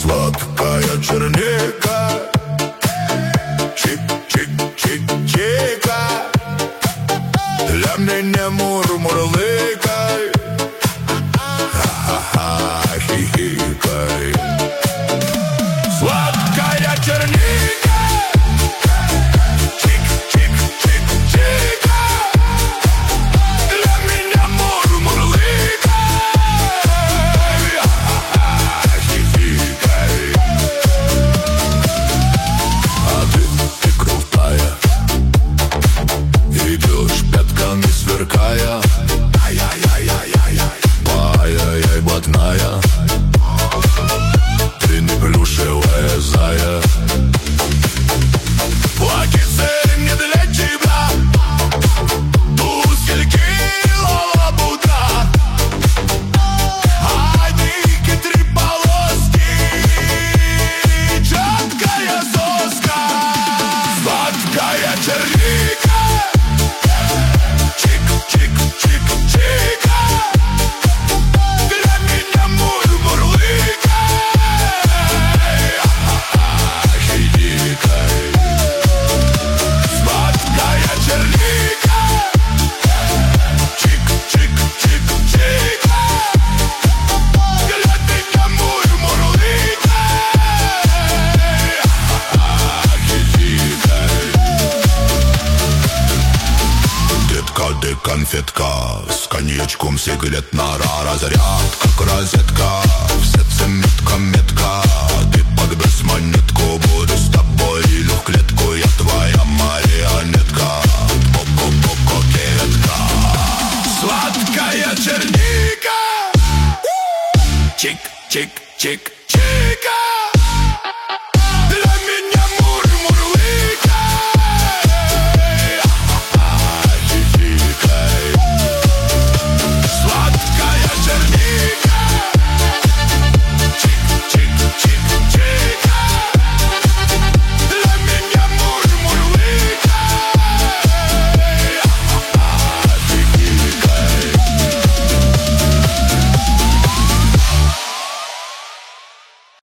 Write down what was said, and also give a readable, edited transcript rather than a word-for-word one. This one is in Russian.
Сладкая черника. Чик-чик-чик-чика. Для меня мур-мурлыкай. Ха-ха-ха, хихикай. Сладкая черника. Чик-чик-чик-чика. Для меня мур-мурлыкай. Ха-ха-ха, хихикай. А ты крутая. Идешь пятками сверкая. Ай-яй-яй-яй-яй-яй. Ай-яй-яй, блатная. Ты не плюшевая зая. Плакицы не для тебя. Тускельки лабуда. Одники три полоски. Четкая соска. Сладкая черника. Чик-чик-чик-чика. Для меня мур-мурлыкай. Ха-ха-ха, хихикай. Сладкая черника. Чик-чик-чик-чика. Для меня мур-мурлыкай. Ха-ха-ха, хихикай. Детка, ты конфетка. С коньячком сигаретная разрядка, как розетка. В сердце метка-метка. Ты подбрось монетку. Буду с тобой или в клетку. Я твоя марионетка. Ко-ко-ко-кокетка. Сладкая черника. Чик-чик-чик.